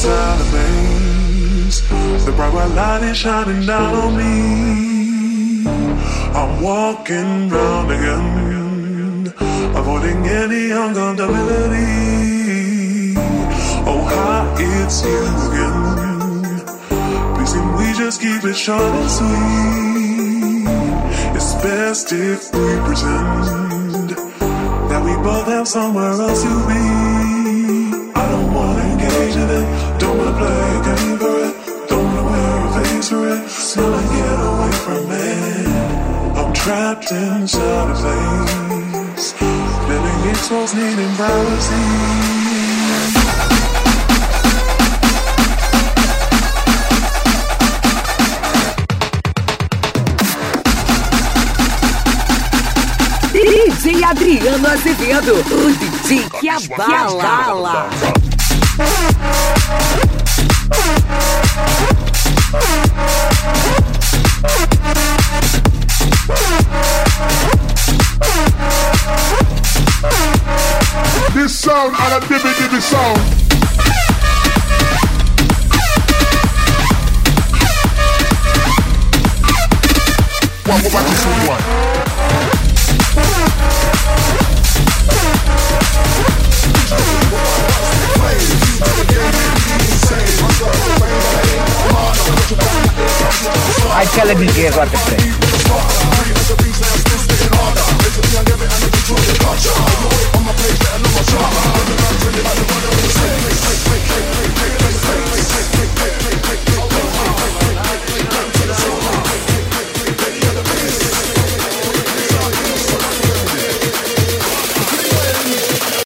inside a maze. The bright white light is shining down on me. I'm walking round again, avoiding any uncomfortability. Oh, hi, it's you again. Please can we just keep it short and sweet? It's best if we pretend that we both have somewhere else to be. I don't wanna engage in it, don't wanna play a game for it, don't wanna wear a face for it, still I get away from it. I'm trapped inside a place, feeling exposed, needing privacy. DJ Adriano Azevedo, o DJ que abala. This sound and a dibby sound. One, go back to food one. Hai che le bighe, guarda.